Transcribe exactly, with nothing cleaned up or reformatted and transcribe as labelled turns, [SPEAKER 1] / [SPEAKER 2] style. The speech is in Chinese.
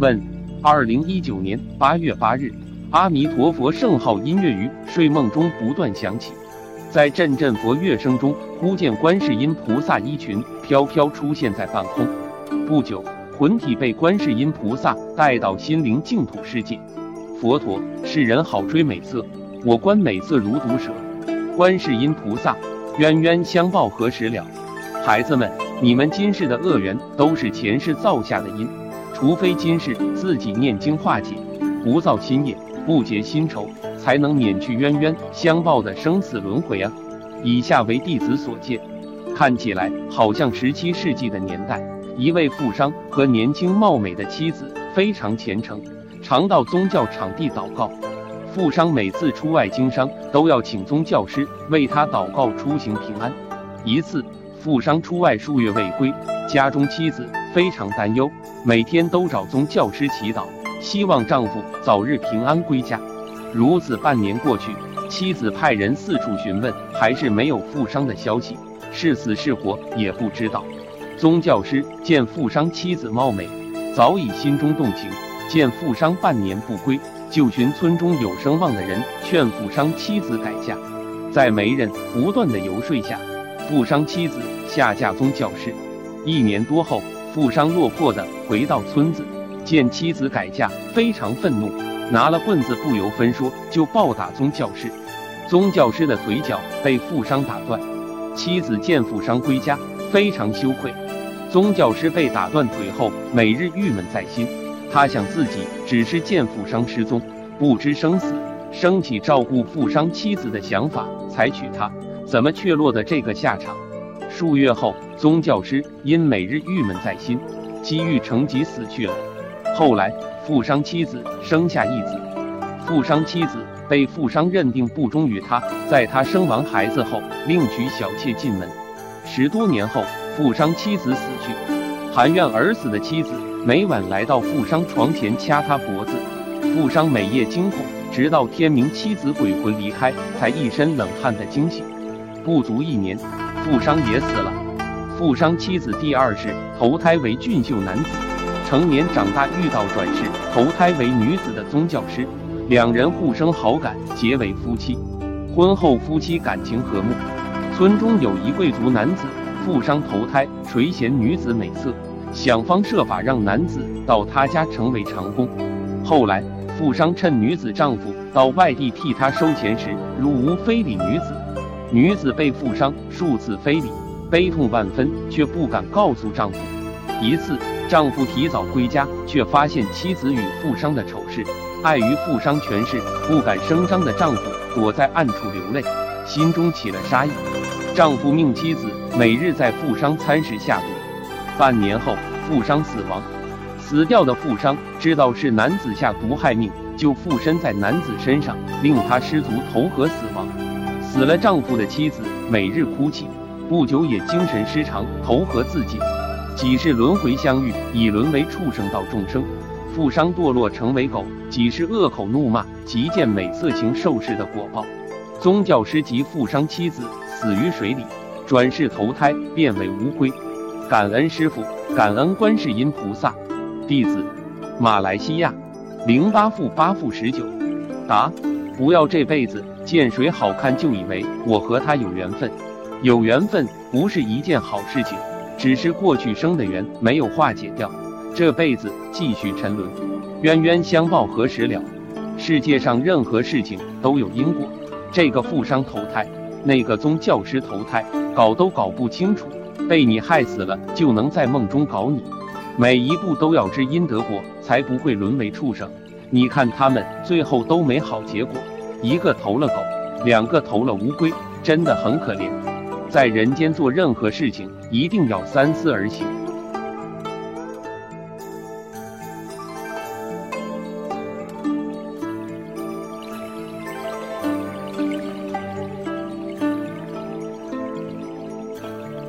[SPEAKER 1] 问：二零一九年八月八日，阿弥陀佛圣号音乐于睡梦中不断响起，在阵阵佛乐声中，忽见观世音菩萨衣裙飘飘出现在半空。不久，魂体被观世音菩萨带到心灵净土世界。佛陀，世人好追美色，我观美色如毒蛇。观世音菩萨，冤冤相报何时了？孩子们，你们今世的恶缘都是前世造下的因，除非今世自己念经化解，不造新业，不结新仇，才能免去冤冤相报的生死轮回啊！以下为弟子所见，看起来好像十七世纪的年代，一位富商和年轻貌美的妻子非常虔诚，常到宗教场地祷告。富商每次出外经商，都要请宗教师为他祷告出行平安。一次，富商出外数月未归，家中妻子非常担忧，每天都找宗教师祈祷，希望丈夫早日平安归家。如此半年过去，妻子派人四处询问，还是没有富商的消息，是死是活也不知道。宗教师见富商妻子貌美，早已心中动情，见富商半年不归，就寻村中有声望的人劝富商妻子改嫁。在媒人不断的游说下，富商妻子下嫁宗教师。一年多后，富商落魄地回到村子，见妻子改嫁，非常愤怒，拿了棍子不由分说就暴打宗教师。宗教师的腿脚被富商打断。妻子见富商归家，非常羞愧。宗教师被打断腿后，每日郁闷在心。他想自己只是见富商失踪，不知生死，升起照顾富商妻子的想法，采取他，怎么却落得这个下场？数月后，宗教师因每日郁闷在心，积郁成疾死去了。后来，富商妻子生下一子，富商妻子被富商认定不忠于他，在他生完孩子后，另娶小妾进门。十多年后，富商妻子死去，含怨而死的妻子每晚来到富商床前掐他脖子，富商每夜惊恐，直到天明，妻子鬼魂离开，才一身冷汗的惊醒。不足一年，富商也死了。富商妻子第二世投胎为俊秀男子，成年长大遇到转世投胎为女子的宗教师，两人互生好感，结为夫妻。婚后夫妻感情和睦。村中有一贵族男子，富商投胎垂涎女子美色，想方设法让男子到他家成为长工。后来富商趁女子丈夫到外地替他收钱时，如无非礼女子，女子被富商数次非礼，悲痛万分，却不敢告诉丈夫。一次，丈夫提早归家，却发现妻子与富商的丑事，碍于富商权势，不敢声张的丈夫躲在暗处流泪，心中起了杀意。丈夫命妻子每日在富商餐食下毒。半年后，富商死亡。死掉的富商知道是男子下毒害命，就附身在男子身上，令他失足投河死亡。死了丈夫的妻子每日哭泣，不久也精神失常，投河自尽。几世轮回相遇，已沦为畜生道众生。富商堕落成为狗，几世恶口怒骂，即见美色情受事的果报。宗教师及富商妻子死于水里，转世投胎变为乌龟。感恩师父，感恩观世音菩萨。弟子，马来西亚，零八负八负十九。答：不要这辈子见谁好看就以为我和他有缘分，有缘分不是一件好事情，只是过去生的缘没有化解掉，这辈子继续沉沦，冤冤相报何时了？世界上任何事情都有因果，这个富商投胎，那个宗教师投胎，搞都搞不清楚，被你害死了就能在梦中搞你，每一步都要知因得果，才不会沦为畜生。你看他们最后都没好结果，一个投了狗，两个投了乌龟，真的很可怜。在人间做任何事情，一定要三思而行。